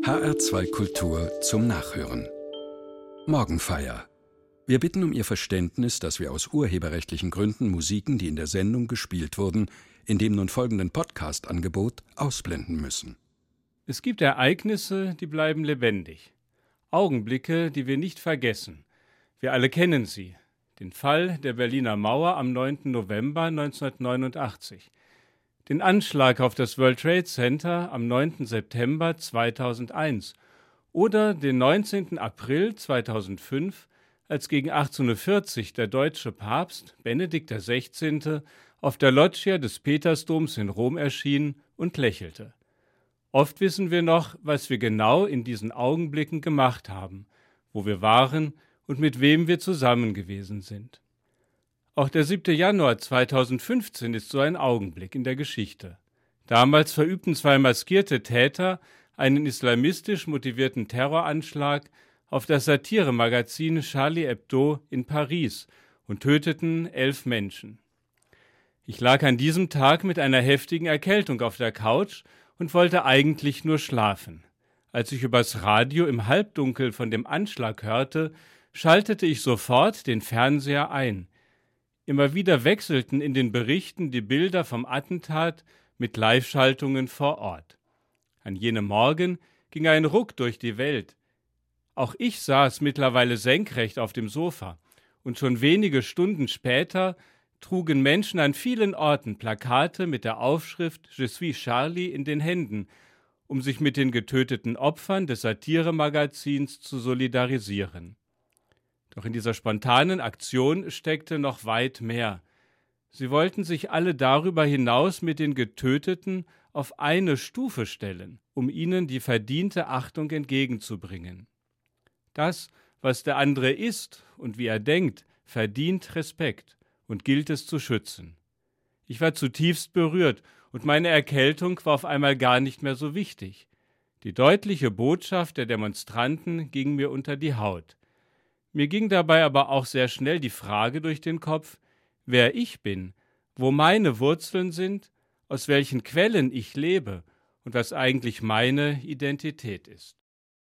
HR2 Kultur zum Nachhören. Morgenfeier. Wir bitten um Ihr Verständnis, dass wir aus urheberrechtlichen Gründen Musiken, die in der Sendung gespielt wurden, in dem nun folgenden Podcast-Angebot ausblenden müssen. Es gibt Ereignisse, die bleiben lebendig. Augenblicke, die wir nicht vergessen. Wir alle kennen sie. Den Fall der Berliner Mauer am 9. November 1989. Den Anschlag auf das World Trade Center am 9. September 2001 oder den 19. April 2005, als gegen 1840 der deutsche Papst Benedikt XVI. Auf der Loggia des Petersdoms in Rom erschien und lächelte. Oft wissen wir noch, was wir genau in diesen Augenblicken gemacht haben, wo wir waren und mit wem wir zusammen gewesen sind. Auch der 7. Januar 2015 ist so ein Augenblick in der Geschichte. Damals verübten zwei maskierte Täter einen islamistisch motivierten Terroranschlag auf das Satiremagazin Charlie Hebdo in Paris und töteten 11 Menschen. Ich lag an diesem Tag mit einer heftigen Erkältung auf der Couch und wollte eigentlich nur schlafen. Als ich übers Radio im Halbdunkel von dem Anschlag hörte, schaltete ich sofort den Fernseher ein. Immer wieder wechselten in den Berichten die Bilder vom Attentat mit Live-Schaltungen vor Ort. An jenem Morgen ging ein Ruck durch die Welt. Auch ich saß mittlerweile senkrecht auf dem Sofa, und schon wenige Stunden später trugen Menschen an vielen Orten Plakate mit der Aufschrift Je suis Charlie in den Händen, um sich mit den getöteten Opfern des Satiremagazins zu solidarisieren. Doch in dieser spontanen Aktion steckte noch weit mehr. Sie wollten sich alle darüber hinaus mit den Getöteten auf eine Stufe stellen, um ihnen die verdiente Achtung entgegenzubringen. Das, was der andere ist und wie er denkt, verdient Respekt und gilt es zu schützen. Ich war zutiefst berührt und meine Erkältung war auf einmal gar nicht mehr so wichtig. Die deutliche Botschaft der Demonstranten ging mir unter die Haut. Mir ging dabei aber auch sehr schnell die Frage durch den Kopf, wer ich bin, wo meine Wurzeln sind, aus welchen Quellen ich lebe und was eigentlich meine Identität ist.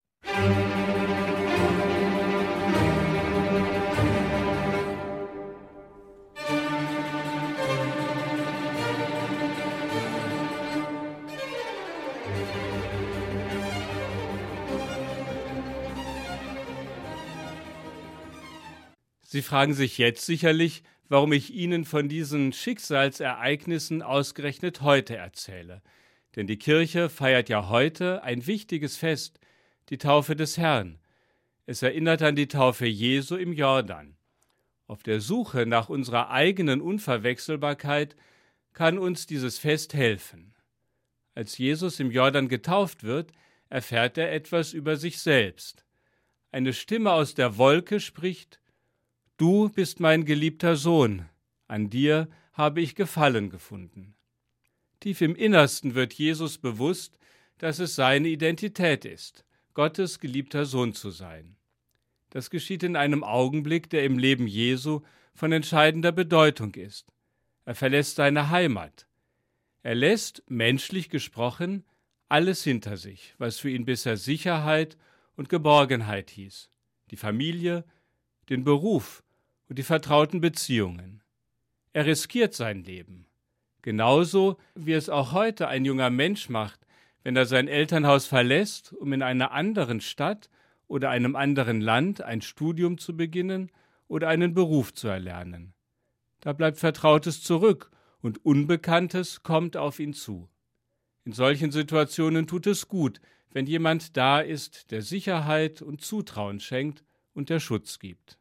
Sie fragen sich jetzt sicherlich, warum ich Ihnen von diesen Schicksalsereignissen ausgerechnet heute erzähle. Denn die Kirche feiert ja heute ein wichtiges Fest, die Taufe des Herrn. Es erinnert an die Taufe Jesu im Jordan. Auf der Suche nach unserer eigenen Unverwechselbarkeit kann uns dieses Fest helfen. Als Jesus im Jordan getauft wird, erfährt er etwas über sich selbst. Eine Stimme aus der Wolke spricht: Du bist mein geliebter Sohn, an dir habe ich Gefallen gefunden. Tief im Innersten wird Jesus bewusst, dass es seine Identität ist, Gottes geliebter Sohn zu sein. Das geschieht in einem Augenblick, der im Leben Jesu von entscheidender Bedeutung ist. Er verlässt seine Heimat. Er lässt, menschlich gesprochen, alles hinter sich, was für ihn bisher Sicherheit und Geborgenheit hieß. Die Familie, den Beruf und die vertrauten Beziehungen. Er riskiert sein Leben. Genauso wie es auch heute ein junger Mensch macht, wenn er sein Elternhaus verlässt, um in einer anderen Stadt oder einem anderen Land ein Studium zu beginnen oder einen Beruf zu erlernen. Da bleibt Vertrautes zurück und Unbekanntes kommt auf ihn zu. In solchen Situationen tut es gut, wenn jemand da ist, der Sicherheit und Zutrauen schenkt und der Schutz gibt.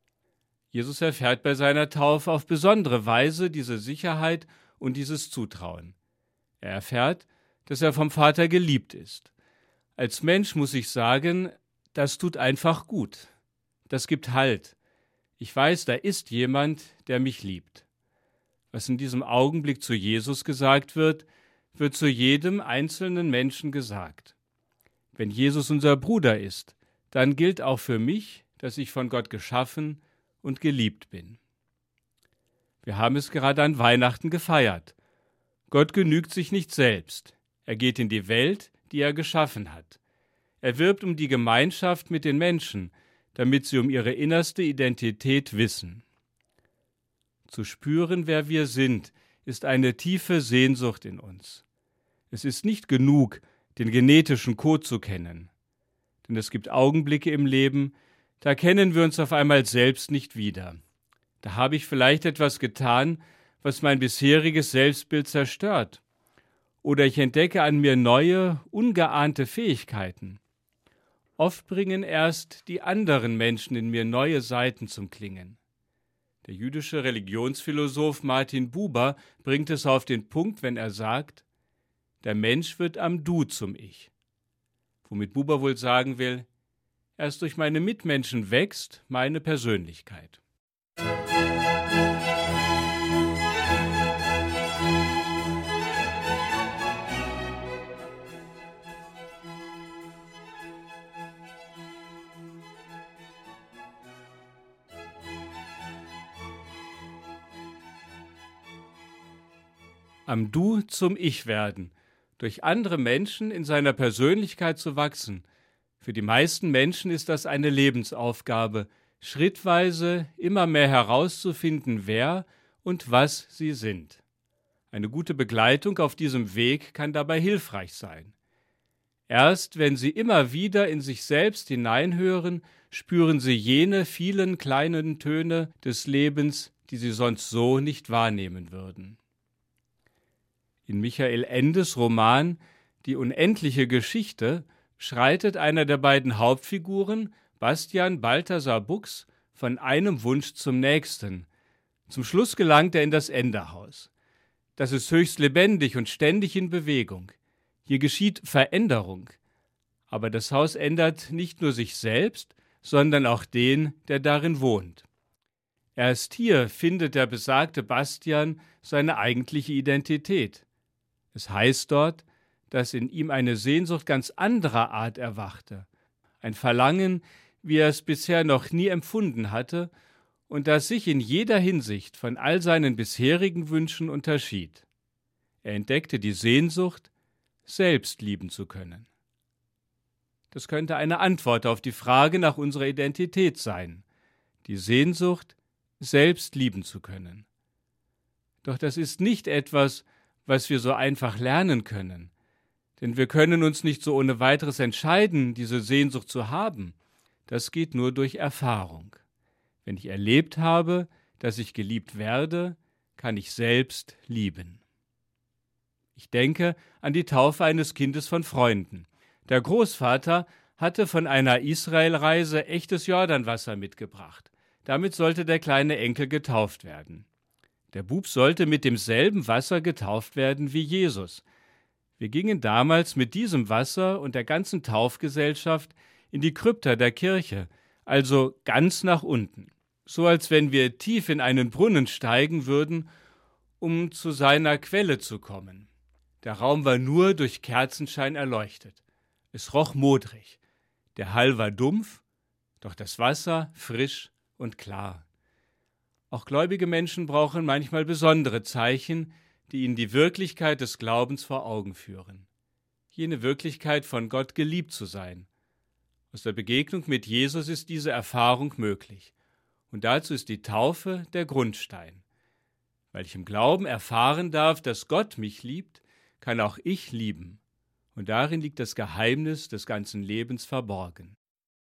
Jesus erfährt bei seiner Taufe auf besondere Weise diese Sicherheit und dieses Zutrauen. Er erfährt, dass er vom Vater geliebt ist. Als Mensch muss ich sagen, das tut einfach gut. Das gibt Halt. Ich weiß, da ist jemand, der mich liebt. Was in diesem Augenblick zu Jesus gesagt wird, wird zu jedem einzelnen Menschen gesagt. Wenn Jesus unser Bruder ist, dann gilt auch für mich, dass ich von Gott geschaffen und geliebt bin. Wir haben es gerade an Weihnachten gefeiert. Gott genügt sich nicht selbst. Er geht in die Welt, die er geschaffen hat. Er wirbt um die Gemeinschaft mit den Menschen, damit sie um ihre innerste Identität wissen. Zu spüren, wer wir sind, ist eine tiefe Sehnsucht in uns. Es ist nicht genug, den genetischen Code zu kennen. Denn es gibt Augenblicke im Leben, da kennen wir uns auf einmal selbst nicht wieder. Da habe ich vielleicht etwas getan, was mein bisheriges Selbstbild zerstört. Oder ich entdecke an mir neue, ungeahnte Fähigkeiten. Oft bringen erst die anderen Menschen in mir neue Seiten zum Klingen. Der jüdische Religionsphilosoph Martin Buber bringt es auf den Punkt, wenn er sagt, der Mensch wird am Du zum Ich. Womit Buber wohl sagen will, erst durch meine Mitmenschen wächst meine Persönlichkeit. Am Du zum Ich werden, durch andere Menschen in seiner Persönlichkeit zu wachsen. Für die meisten Menschen ist das eine Lebensaufgabe, schrittweise immer mehr herauszufinden, wer und was sie sind. Eine gute Begleitung auf diesem Weg kann dabei hilfreich sein. Erst wenn sie immer wieder in sich selbst hineinhören, spüren sie jene vielen kleinen Töne des Lebens, die sie sonst so nicht wahrnehmen würden. In Michael Endes Roman »Die unendliche Geschichte« schreitet einer der beiden Hauptfiguren, Bastian Balthasar Bux, von einem Wunsch zum nächsten. Zum Schluss gelangt er in das Enderhaus. Das ist höchst lebendig und ständig in Bewegung. Hier geschieht Veränderung. Aber das Haus ändert nicht nur sich selbst, sondern auch den, der darin wohnt. Erst hier findet der besagte Bastian seine eigentliche Identität. Es heißt dort, dass in ihm eine Sehnsucht ganz anderer Art erwachte, ein Verlangen, wie er es bisher noch nie empfunden hatte und das sich in jeder Hinsicht von all seinen bisherigen Wünschen unterschied. Er entdeckte die Sehnsucht, selbst lieben zu können. Das könnte eine Antwort auf die Frage nach unserer Identität sein, die Sehnsucht, selbst lieben zu können. Doch das ist nicht etwas, was wir so einfach lernen können. Denn wir können uns nicht so ohne weiteres entscheiden, diese Sehnsucht zu haben. Das geht nur durch Erfahrung. Wenn ich erlebt habe, dass ich geliebt werde, kann ich selbst lieben. Ich denke an die Taufe eines Kindes von Freunden. Der Großvater hatte von einer Israelreise echtes Jordanwasser mitgebracht. Damit sollte der kleine Enkel getauft werden. Der Bub sollte mit demselben Wasser getauft werden wie Jesus. Wir gingen damals mit diesem Wasser und der ganzen Taufgesellschaft in die Krypta der Kirche, also ganz nach unten, so als wenn wir tief in einen Brunnen steigen würden, um zu seiner Quelle zu kommen. Der Raum war nur durch Kerzenschein erleuchtet. Es roch modrig. Der Hall war dumpf, doch das Wasser frisch und klar. Auch gläubige Menschen brauchen manchmal besondere Zeichen, die ihnen die Wirklichkeit des Glaubens vor Augen führen. Jene Wirklichkeit, von Gott geliebt zu sein. Aus der Begegnung mit Jesus ist diese Erfahrung möglich. Und dazu ist die Taufe der Grundstein. Weil ich im Glauben erfahren darf, dass Gott mich liebt, kann auch ich lieben. Und darin liegt das Geheimnis des ganzen Lebens verborgen.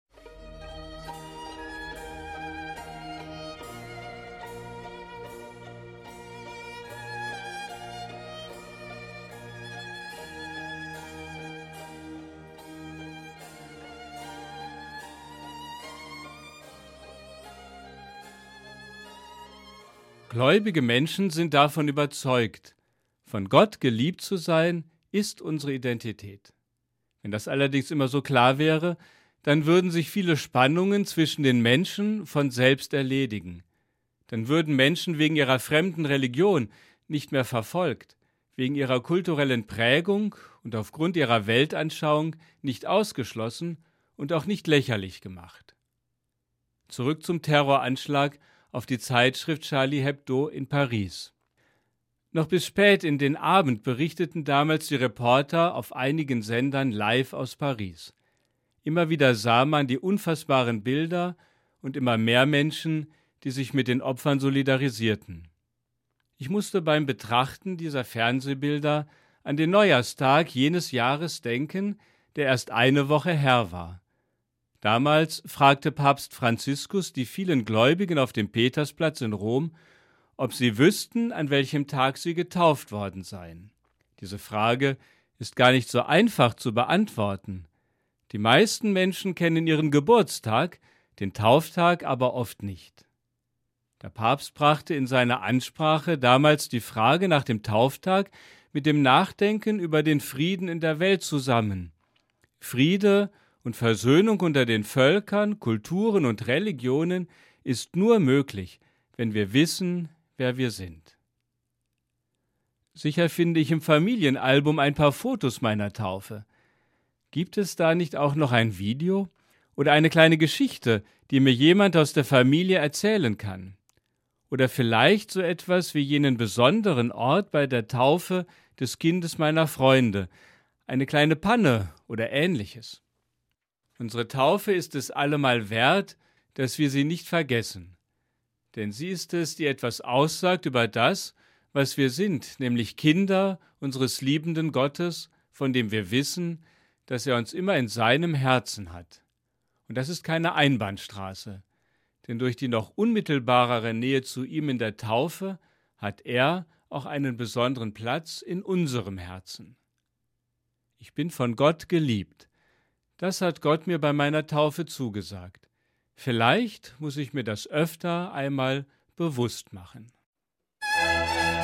Gläubige Menschen sind davon überzeugt, von Gott geliebt zu sein, ist unsere Identität. Wenn das allerdings immer so klar wäre, dann würden sich viele Spannungen zwischen den Menschen von selbst erledigen. Dann würden Menschen wegen ihrer fremden Religion nicht mehr verfolgt, wegen ihrer kulturellen Prägung und aufgrund ihrer Weltanschauung nicht ausgeschlossen und auch nicht lächerlich gemacht. Zurück zum Terroranschlag auf die Zeitschrift Charlie Hebdo in Paris. Noch bis spät in den Abend berichteten damals die Reporter auf einigen Sendern live aus Paris. Immer wieder sah man die unfassbaren Bilder und immer mehr Menschen, die sich mit den Opfern solidarisierten. Ich musste beim Betrachten dieser Fernsehbilder an den Neujahrstag jenes Jahres denken, der erst eine Woche her war. Damals fragte Papst Franziskus die vielen Gläubigen auf dem Petersplatz in Rom, ob sie wüssten, an welchem Tag sie getauft worden seien. Diese Frage ist gar nicht so einfach zu beantworten. Die meisten Menschen kennen ihren Geburtstag, den Tauftag aber oft nicht. Der Papst brachte in seiner Ansprache damals die Frage nach dem Tauftag mit dem Nachdenken über den Frieden in der Welt zusammen. Friede und Versöhnung unter den Völkern, Kulturen und Religionen ist nur möglich, wenn wir wissen, wer wir sind. Sicher finde ich im Familienalbum ein paar Fotos meiner Taufe. Gibt es da nicht auch noch ein Video oder eine kleine Geschichte, die mir jemand aus der Familie erzählen kann? Oder vielleicht so etwas wie jenen besonderen Ort bei der Taufe des Kindes meiner Freunde, eine kleine Panne oder Ähnliches. Unsere Taufe ist es allemal wert, dass wir sie nicht vergessen. Denn sie ist es, die etwas aussagt über das, was wir sind, nämlich Kinder unseres liebenden Gottes, von dem wir wissen, dass er uns immer in seinem Herzen hat. Und das ist keine Einbahnstraße, denn durch die noch unmittelbarere Nähe zu ihm in der Taufe hat er auch einen besonderen Platz in unserem Herzen. Ich bin von Gott geliebt. Das hat Gott mir bei meiner Taufe zugesagt. Vielleicht muss ich mir das öfter einmal bewusst machen.